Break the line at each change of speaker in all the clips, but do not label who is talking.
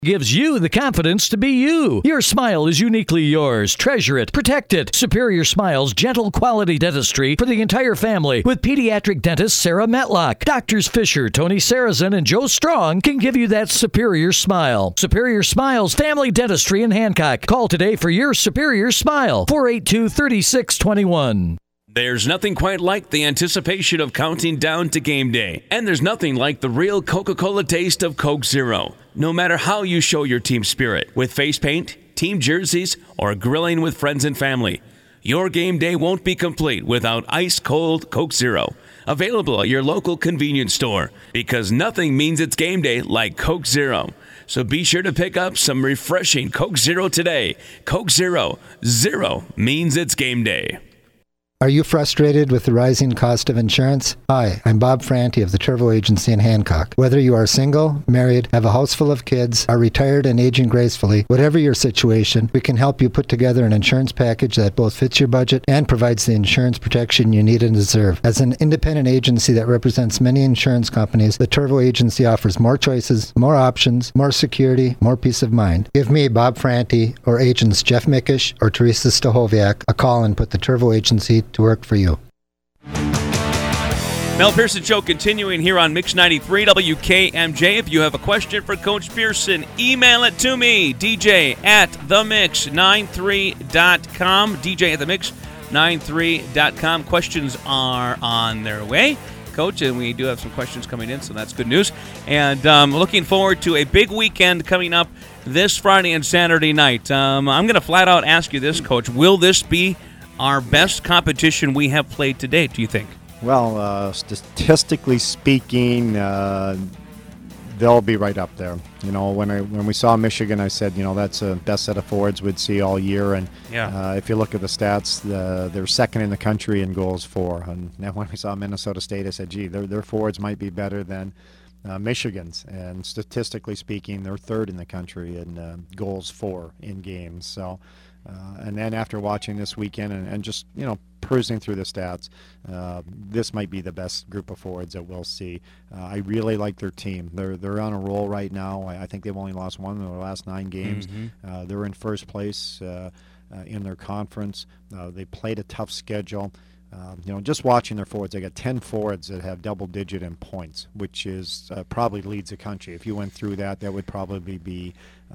gives you the confidence to be you. Your smile is uniquely yours. Treasure it. Protect it. Superior Smiles gentle quality dentistry for the entire family with pediatric dentist Sarah Matlock. Doctors Fisher, Tony Sarazin, and Joe Strong can give you that superior smile. Superior Smiles Family Dentistry in Hancock. Call today for your superior smile. 482-3621.
There's nothing quite like the anticipation of counting down to game day. And there's nothing like the real Coca-Cola taste of Coke Zero. No matter how you show your team spirit, with face paint, team jerseys, or grilling with friends and family, your game day won't be complete without ice-cold Coke Zero. Available at your local convenience store. Because nothing means it's game day like Coke Zero. So be sure to pick up some refreshing Coke Zero today. Coke Zero. Zero means it's game day.
Are you frustrated with the rising cost of insurance? Hi, I'm Bob Franti of the Turvo Agency in Hancock. Whether you are single, married, have a house full of kids, are retired and aging gracefully, whatever your situation, we can help you put together an insurance package that both fits your budget and provides the insurance protection you need and deserve. As an independent agency that represents many insurance companies, the Turvo Agency offers more choices, more options, more security, more peace of mind. Give me, Bob Franti, or agents Jeff Mickish or Teresa Stahoviak a call and put the Turvo Agency to work for you.
Mel Pearson Show continuing here on Mix 93 WKMJ. If you have a question for Coach Pearson, email it to me, dj@themix93.com, dj@themix93.com. Questions are on their way, Coach, and we do have some questions coming in, so that's good news. And looking forward to a big weekend coming up this Friday and Saturday night. I'm going to flat out ask you this, Coach. Will this be our best competition we have played to date, do you think?
Well, statistically speaking, they'll be right up there. You know, when we saw Michigan, I said, you know, that's the best set of forwards we'd see all year. And if you look at the stats, they're second in the country in goals for. And then when we saw Minnesota State, I said, gee, their forwards might be better than Michigan's. And statistically speaking, they're third in the country in goals for in games. So. And then after watching this weekend and just, you know, perusing through the stats, this might be the best group of forwards that we'll see. I really like their team. They're on a roll right now. I think they've only lost one of their last 9 games. Mm-hmm. They're in first place in their conference. They played a tough schedule. You know, just watching their forwards, they got 10 forwards that have double-digit in points, which is probably leads the country. If you went through that would probably be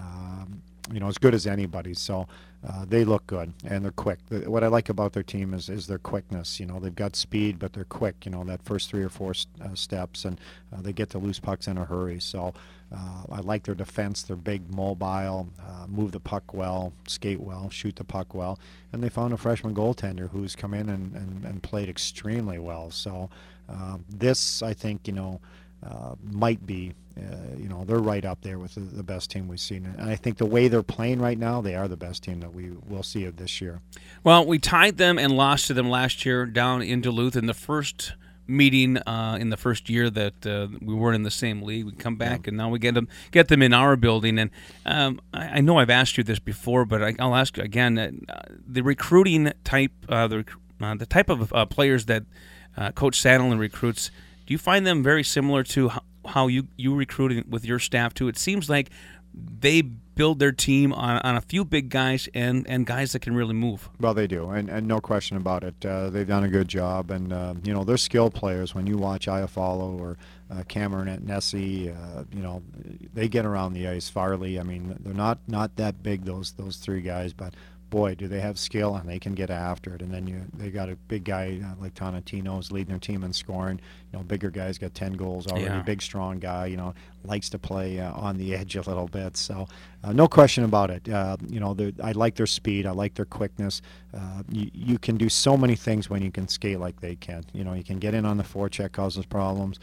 you know, as good as anybody. So they look good and they're quick. What I like about their team is their quickness. You know, they've got speed, but they're quick. You know, that first 3 or 4 steps, and they get to loose pucks in a hurry. So I like their defense. They're big, mobile, move the puck well, skate well, shoot the puck well. And they found a freshman goaltender who's come in and played extremely well. So this, I think, you know, might be, you know, they're right up there with the best team we've seen. And I think the way they're playing right now, they are the best team that we will see of this year. Well,
we tied them and lost to them last year down in Duluth in the first meeting in the first year that we weren't in the same league. We come back and now we get them in our building. And I know I've asked you this before, but I'll ask you again. The recruiting type, the type of players that Coach Sandlin recruits, do you find them very similar to how you recruit with your staff too? It seems like they build their team on a few big guys and guys that can really move.
Well, they do, and no question about it. They've done a good job, and you know, they're skilled players. When you watch Iafallo or Cameron Nessie, you know, they get around the ice. Farley, I mean, they're not that big, those 3 guys, but boy, do they have skill, and they can get after it. And then they got a big guy like Tonantino's leading their team in scoring. You know, bigger guy's got 10 goals already. Yeah. Big, strong guy. You know, likes to play on the edge a little bit. So no question about it. You know, I like their speed. I like their quickness. You can do so many things when you can skate like they can. You know, you can get in on the forecheck, causes problems.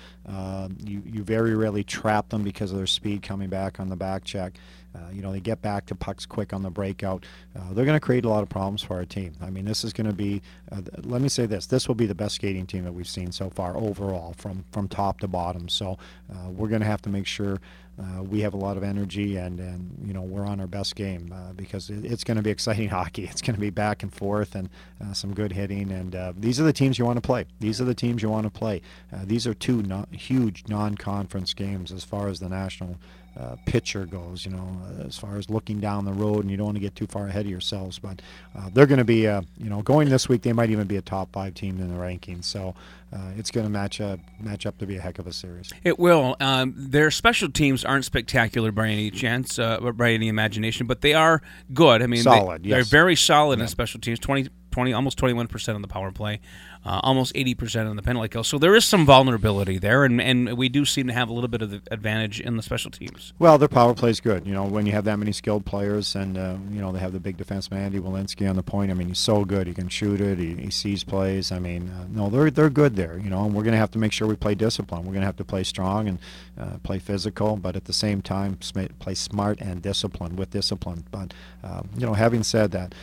You very rarely trap them because of their speed coming back on the back check. You know, they get back to pucks quick on the breakout. They're going to create a lot of problems for our team. I mean, this is going to be, let me say this will be the best skating team that we've seen so far overall from top to bottom. So we're going to have to make sure we have a lot of energy, and we're on our best game because it's going to be exciting hockey. It's going to be back and forth and some good hitting, and these are the teams you want to play. These are the teams you want to play. These are two huge non-conference games as far as the national pitcher goes, as far as looking down the road, and you don't want to get too far ahead of yourselves. But they're going to be, going this week, they might even be a top 5 team in the rankings. So it's going to match up to be a heck of a series.
It will. Their special teams aren't spectacular by any chance, by any imagination, but they are good. I mean,
solid.
They're very solid in special teams. 20, almost 21% on the power play, almost 80% on the penalty kill. So there is some vulnerability there, and we do seem to have a little bit of the advantage in the special teams.
Well, their power play is good. When you have that many skilled players, and they have the big defenseman Andy Walensky on the point. I mean, he's so good. He can shoot it. He sees plays. I mean, no, they're good there. And we're going to have to make sure we play discipline. We're going to have to play strong and play physical, but at the same time play smart and discipline with discipline. But having said that.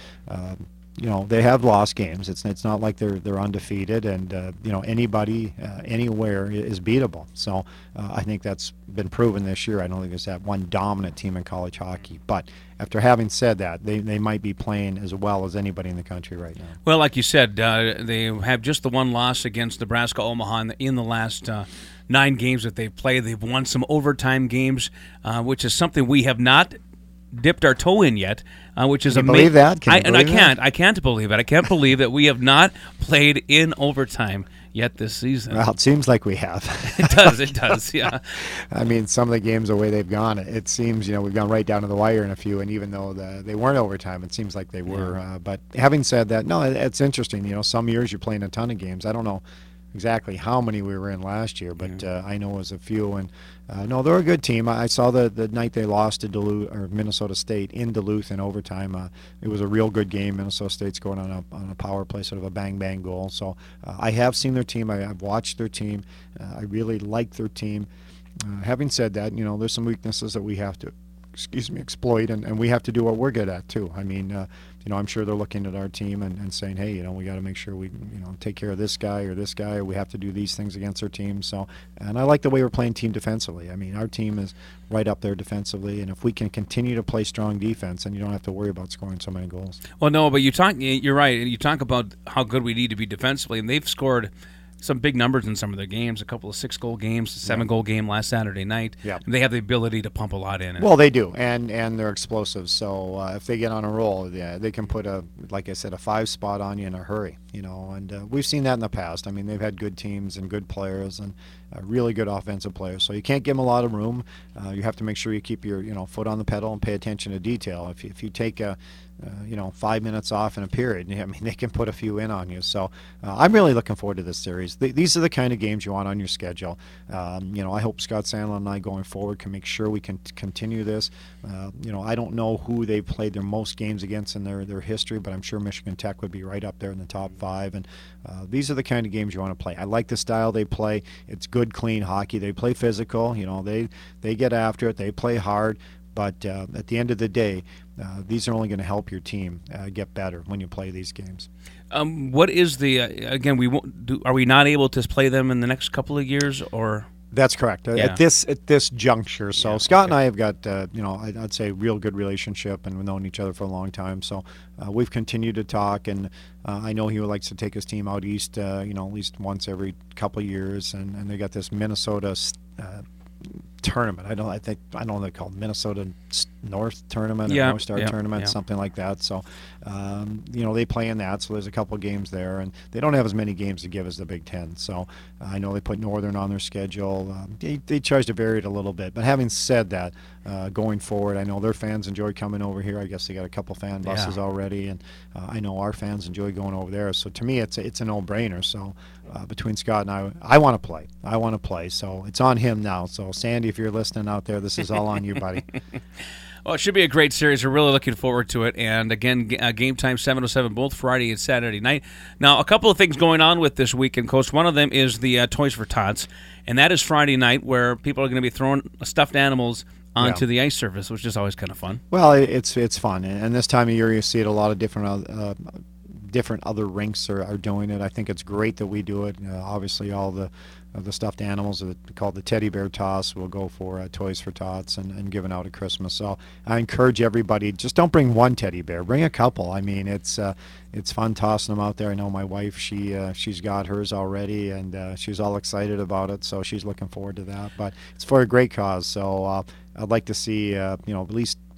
They have lost games. It's not like they're undefeated, and anybody anywhere is beatable. So I think that's been proven this year. I don't think there's that one dominant team in college hockey. But after having said that, they might be playing as well as anybody in the country right now.
Well, like you said, they have just the one loss against Nebraska Omaha in the last 9 games that they've played. They've won some overtime games, which is something we have not dipped our toe in yet, which is amazing.
Believe that?
I can't believe it. I can't believe that we have not played in overtime yet this season.
Well, it seems like we have.
It does, yeah.
I mean, some of the games, the way they've gone, it seems, we've gone right down to the wire in a few, and even though they weren't overtime, it seems like they were. Yeah. But having said that, no, it's interesting. Some years you're playing a ton of games. I don't know exactly how many we were in last year, but I know it was a few. And no, they're a good team. I saw the night they lost to Duluth or Minnesota State in Duluth in overtime. It was a real good game. Minnesota State's going on a power play, sort of a bang goal. So I have seen their team. I've watched their team. I really like their team. Having said that, there's some weaknesses that we have to exploit, and we have to do what we're good at too. I mean, I'm sure they're looking at our team and saying, hey, we got to make sure we, take care of this guy, or we have to do these things against our team. So, and I like the way we're playing team defensively. I mean, our team is right up there defensively, and if we can continue to play strong defense, then you don't have to worry about scoring so many goals.
Well, no, but you're right. You talk about how good we need to be defensively, and they've scored some big numbers in some of their games, a couple of 6-goal games, a 7-goal game last Saturday night.
Yeah.
They have the ability to pump a lot in.
Well, they do, and they're explosive. So if they get on a roll, they can put like I said, a 5 spot on you in a hurry. And we've seen that in the past. I mean, they've had good teams and good players and really good offensive players. So you can't give them a lot of room. You have to make sure you keep your foot on the pedal and pay attention to detail. If you take 5 minutes off in a period, I mean, they can put a few in on you. So I'm really looking forward to this series. These are the kind of games you want on your schedule. I hope Scott Sandlin and I going forward can make sure we can continue this. I don't know who they've played their most games against in their history, but I'm sure Michigan Tech would be right up there in the top 5. And these are the kind of games you want to play. I like the style they play. It's good, clean hockey. They play physical. They get after it. They play hard. But at the end of the day, these are only going to help your team get better when you play these games.
What is the again? Are we not able to play them in the next couple of years, or?
That's correct. At this juncture. So Scott and I have got I'd say real good relationship, and we've known each other for a long time. So we've continued to talk, and I know he likes to take his team out east, at least once every couple of years, and they got this Minnesota tournament. I know they're called Minnesota North Tournament, or North Star Tournament, something like that. So, they play in that. So there's a couple of games there, and they don't have as many games to give as the Big Ten. So I know they put Northern on their schedule. They tries to vary it a little bit. But having said that, going forward, I know their fans enjoy coming over here. I guess they got a couple fan buses already, and I know our fans enjoy going over there. So to me, it's a no-brainer. So between Scott and I want to play. I want to play. So it's on him now. So Sandy, if you're listening out there, this is all on you, buddy.
Well, it should be a great series. We're really looking forward to it. And again, game time 7:07, both Friday and Saturday night. Now, a couple of things going on with this weekend, Coach. One of them is the Toys for Tots, and that is Friday night, where people are going to be throwing stuffed animals onto the ice surface, which is always kind of fun.
Well, it's fun, and this time of year you see it a lot of different other rinks are doing it. I think it's great that we do it. Obviously, all the the stuffed animals called the Teddy Bear Toss. We'll go for Toys for Tots and giving out at Christmas. So I encourage everybody, just don't bring one teddy bear, bring a couple. I mean, it's fun tossing them out there. I know my wife, she's got hers already, and she's all excited about it, so she's looking forward to that. But it's for a great cause, so I'd like to see at least